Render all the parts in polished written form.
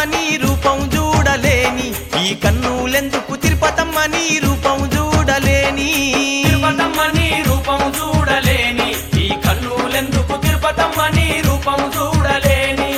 నీ రూపం చూడలేని ఈ కన్నులెందుకు తిరుపతమ్మ నీ రూపం చూడలేని తిరుపతమ్మ నీ రూపం చూడలేని ఈ కన్నులెందుకు తిరుపతమ్మ నీ రూపం చూడలేని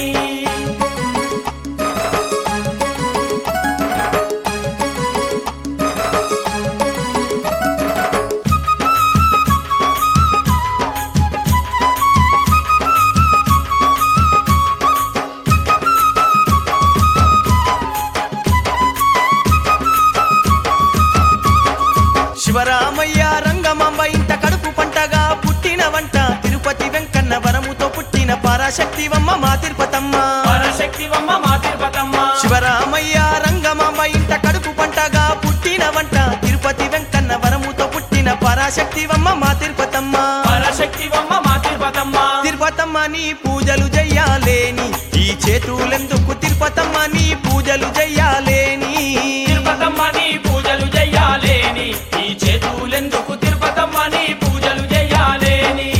శివరామయ్య రంగమాంబ ఇంట కడుపు పంటగా పుట్టిన వంట తిరుపతి వెంకన్న వరముతో పుట్టిన పరాశక్తివమ్మ మా తిరుపతమ్మ పరశక్తివమ్మ మా తిరుపతమ్మ శివరామయ్య రంగమాంబ ఇంట కడుపు పంటగా పుట్టిన వంట తిరుపతి వెంకన్న వరముతో పుట్టిన పరాశక్తివమ్మ మా తిరుపతమ్మ పరశక్తివమ్మ మా తిరుపతమ్మ తిరుపతమ్మ నీ పూజలు చెయ్యాలేని ఈ చేతులెందుకు తిరుపతమ్మ నీ పూజలు చెయ్యాలేని తిరుపతమ్మ నీ పూజలు చెయ్యాలేని ఈ చేతులెందుకు తిరుపతమ్మ నీ పూజలు చెయ్యాలేని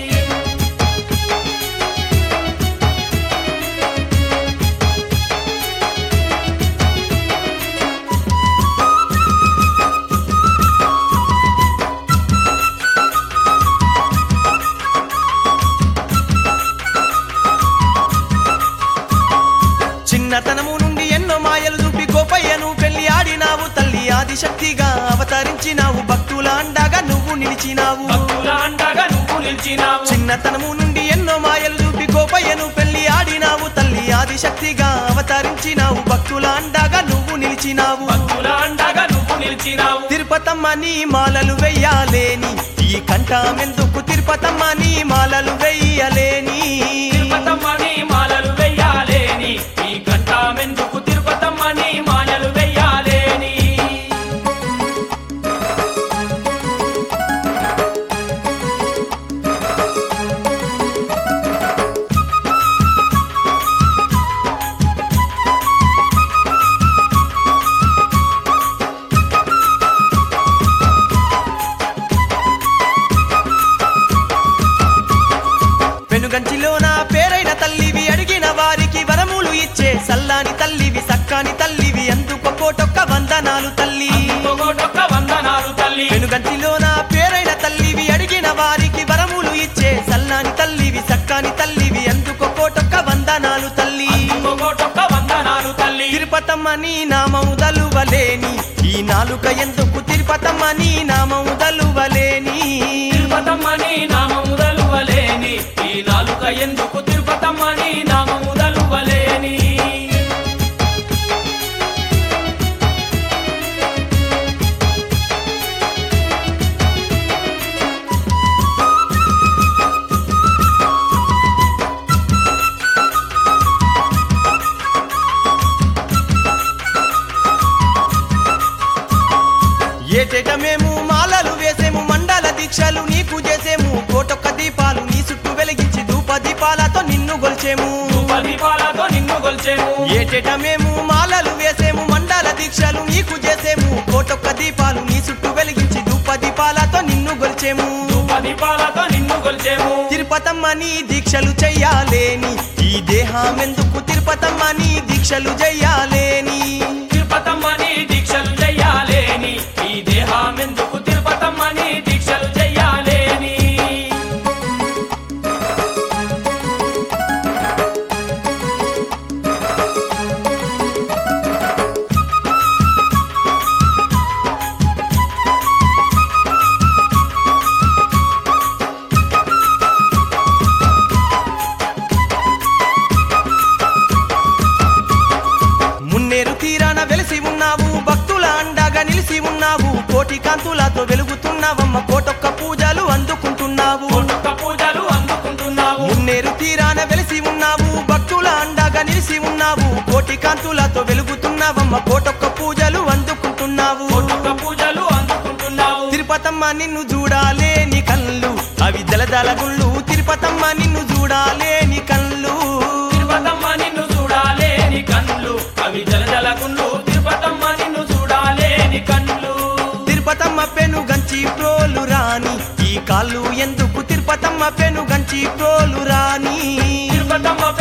చిన్నతనము నుండి ఎన్నో మాయలు చూపి గోపయ్యను పెళ్లి ఆడినావు తల్లి ఆదిశక్తిగా అవతరించినావు భక్తుల అండగా నువ్వు నిలిచినావు భక్తుల అండగా నువ్వు నిలిచినావు చిన్నతనము నుండి ఎన్నో మాయలు చూపి గోపయ్యను పెళ్లి ఆడినావు తల్లి ఆదిశక్తిగా అవతరించినావు భక్తుల అండగా నువ్వు నిలిచినావు భక్తుల అండగా నువ్వు నిలిచినావు తిరుపతమ్మ నీ మాలలు వెయ్యాలేని ఈ కంఠమెందుకు తిరుపతమ్మ నీ మాలలు వెయ్యలేని తిరుపతమ్మ నీ మాలలు వెయ్యాలేని ఈ కంఠమెందుకు తిరుపతమ్మ నీ మాలలు వెయ్యాలేని వెనుగంచిలో నా పేరైన తల్లివి అడిగిన వారికి వరములు ఇచ్చే సల్లాని తల్లివి సక్కాని తల్లివి అందుకు కోటొక్క వందనాలు తల్లి ఒక్కొక్క వందనాలు తల్లి వెనుగంచిలో నా పేరైన తల్లివి అడిగిన వారికి వరములు ఇచ్చే సల్లాని తల్లివి సక్కాని తల్లివి అందుకు కోటొక్క వందనాలు తల్లి ఒక్కొక్క వందనాలు తల్లి తిరుపతమ్మ నీ నామము దలువలేని ఈ నాలుక ఎందుకు తిరుపతమ్మ నీ నామము దలువలేని తిరుపతమ్మ నీ నామము దలువలేని ఈ నాలుక ఎందుకు తిరుపతమ్మ నీ నామము దలువలేని ఏటేట మేము మాలలు వేసేము మండల దీక్షలు నీకు చేసేము కోటొక్క దీపాలు నీ చుట్టూ వెలిగించి ధూప దీపాలతో నిన్ను గొల్చేము దీపాలతో నిన్ను గొల్చేము ఏటేట మేము మాలలు వేసేము మండల దీక్షలు నీకు చేసేము కోటొక్క దీపాలు నీ చుట్టూ వెలిగించి ధూప దీపాలతో నిన్ను గొల్చేము దీపాలతో నిన్ను గొల్చేము తిరుపతమ్మ నీ దీక్షలు చెయ్యాలేని ఈ దేహమెందుకు తిరుపతమ్మ నీ దీక్షలు చెయ్యాలేని తిరుపతమ్మ నీ దీక్షలు చెయ్యాలేని ఈ దేహమెందుకు తిరుపతమ్మ నీ దీక్షలు చెయ్యాలేని మున్నేరు తీరాన వెలిసి ఉన్నావు భక్తుల అండగా నిలిసి ఉన్నావు కోటి కాంతులతో వెలుగుతున్నావమ్మ కోటొక్క పూజలు అందుకుంటున్నావు ఒక్కొక్క పూజలు అందుకుంటున్నావు మున్నేరు తీరాన వెలిసి ఉన్నావు భక్తుల అండగా నిలిసి ఉన్నావు కోటి కాంతులతో వెలుగుతున్నావమ్మ కోటొక్క పూజలు అందుకుంటున్నావు ఒక్కొక్క పూజలు అందుకుంటున్నావు తిరుపతమ్మ నిన్ను చూడాలేని కళ్ళు అవి దళదళ గుళ్ళు తిరుపతమ్మ నిన్ను చూడాలేని కళ్ళు తిరుపతమ్మ నిన్ను చూడాలేని కన్నులు అవి జలజల గుళ్ళు తిరుపతమ్మ నిన్ను చూడాలేని కన్నులు తిరుపతమ్మ పెను గంచి ప్రోలు రాని ఈ కాళ్ళు ఎందుకు తిరుపతమ్మ పెను గంచి ప్రోలు రాని తిరుపతమ్మ